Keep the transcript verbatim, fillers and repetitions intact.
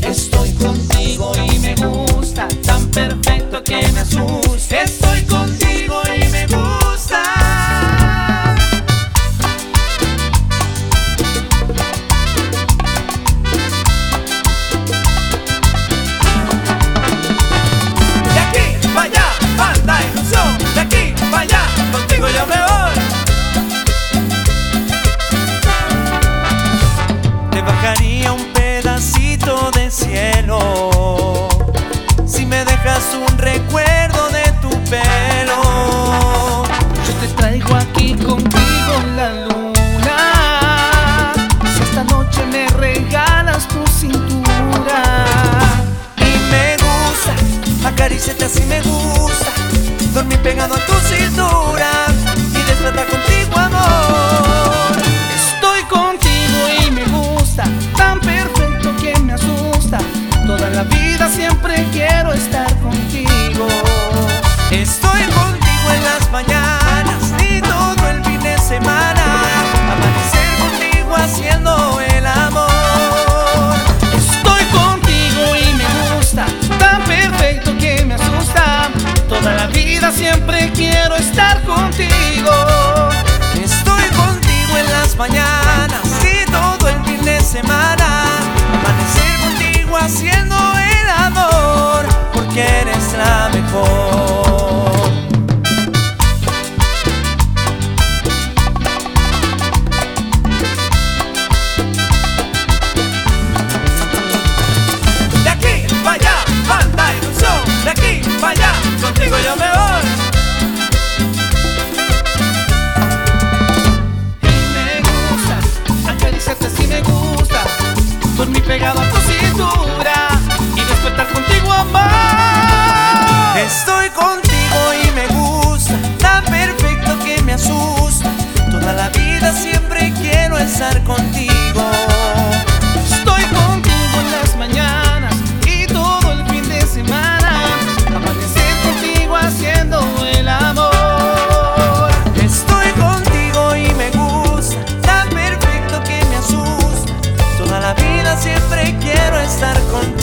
Estoy contigo y me gusta, tan perfecto que me asusta. Estoy contigo y me gusta. De aquí para allá, falta ilusión. De aquí para allá, contigo yo me voy. Te bajaría un pedacito de cielo si me dejas un recuerdo de tu pelo. Yo te traigo aquí contigo la luna, si esta noche me regalas tu cintura. Y me gusta acariciarte así, me gusta dormir pegado a tu cintura y despertar contigo, amor. Estoy contigo y me gusta, tan perfecto que me asusta. Toda la vida siempre quiero estar contigo. Estoy contigo en las mañanas y todo el fin de semana. Amanecer contigo haciendo el amor. Estoy contigo y me gusta, tan perfecto que me asusta. Toda la vida siempre quiero estar contigo. Estoy contigo en las mañanas y todo el fin de semana. Amanecer contigo haciendo el amor, porque eres la mejor. De aquí para allá, falta ilusión. De aquí para allá, contigo yo me voy. Y me gusta acariciarte así, me gusta dormir pegado a tu cintura y despertar contigo, amor. Estoy contigo y me gusta, tan perfecto que me asusta. Toda la vida siempre quiero estar contigo. Estoy contigo en las mañanas y todo el fin de semana. Amanecer contigo haciendo el amor. Estoy contigo y me gusta, tan perfecto que me asusta. Toda la vida siempre quiero estar contigo.